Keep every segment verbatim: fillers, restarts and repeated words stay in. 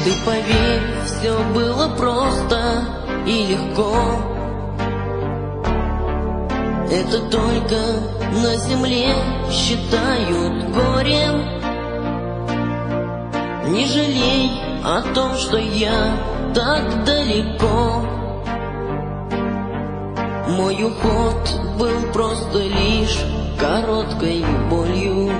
Ты поверь, все было просто и легко. Это только на земле считают горем. Не жалей о том, что я так далеко. Мой уход был просто лишь короткой болью.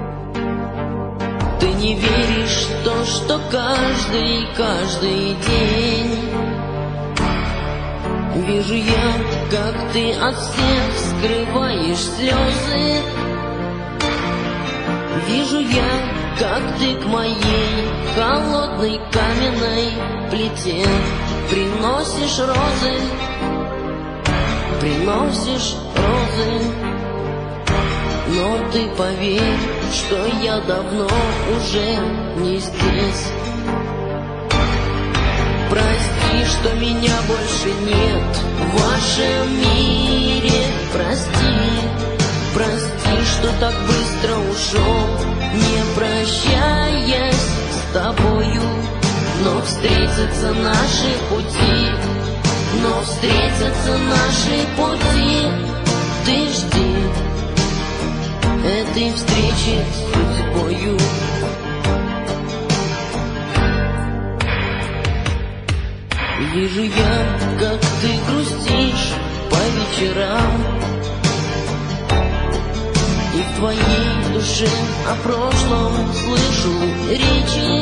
Ты не веришь в то, что каждый, каждый день вижу я, как ты от всех скрываешь слезы. Вижу я, как ты к моей холодной каменной плите приносишь розы, приносишь розы. Но ты поверь, что я давно уже не здесь. Прости, что меня больше нет в вашем мире. Прости, прости, что так быстро ушел, не прощаясь с тобою. Но встретятся наши пути, но встретятся наши пути. Ты жди этой встречи с судьбою. Вижу я, как ты грустишь по вечерам, и в твоей душе о прошлом слышу речи.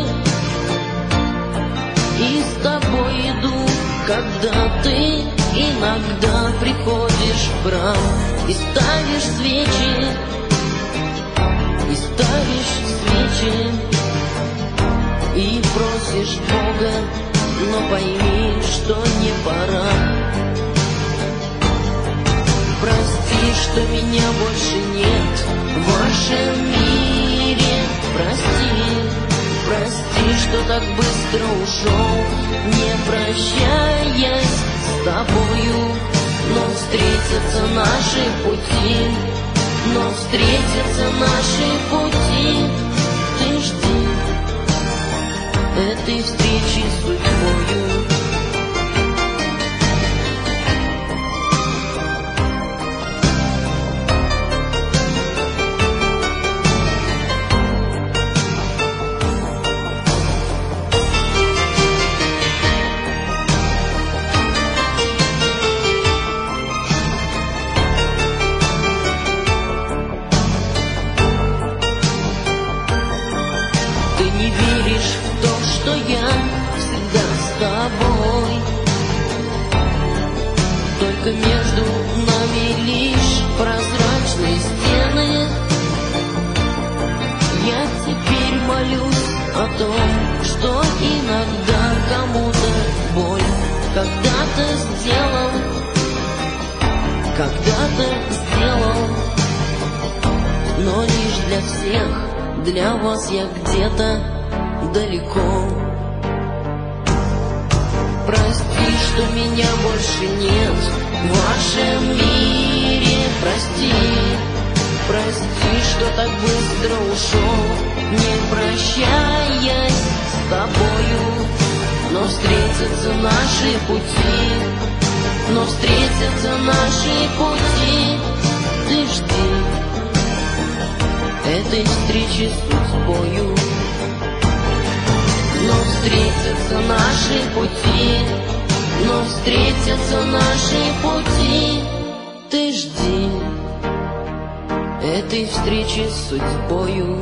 И с тобой иду, когда ты иногда приходишь в храм и ставишь свечи, и ставишь свечи, и просишь Бога, но пойми, что не пора. Прости, что меня больше нет в вашем мире. Прости, прости, что так быстро ушел, не прощаясь с тобою. Но встретятся наши пути, но встретятся наши пути. Ты жди этой встречи с судьбою. Ты не веришь в то, что я всегда с тобой. Только между нами лишь прозрачные стены. Я теперь молюсь о том, что иногда кому-то боль когда-то сделал, когда-то сделал, но лишь для всех. Для вас я где-то далеко. Прости, что меня больше нет в вашем мире. Прости, прости, что так быстро ушел, не прощаясь с тобою. Но встретятся наши пути, но встретятся наши пути. Ты жди этой встречи с судьбою. Но встретятся наши пути, но встретятся наши пути. Ты жди этой встречи с судьбою.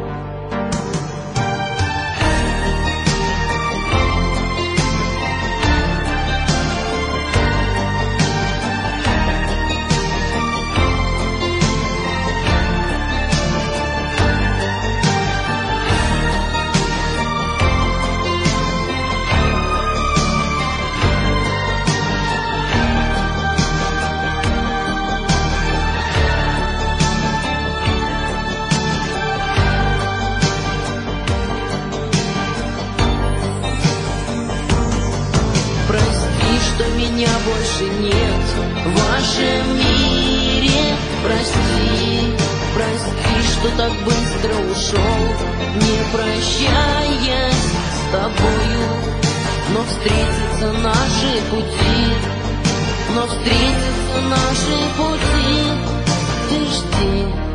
Что меня больше нет в вашем мире. Прости, прости, что так быстро ушел, не прощаясь с тобою. встретятся наши пути, но встретятся наши пути. Ты жди.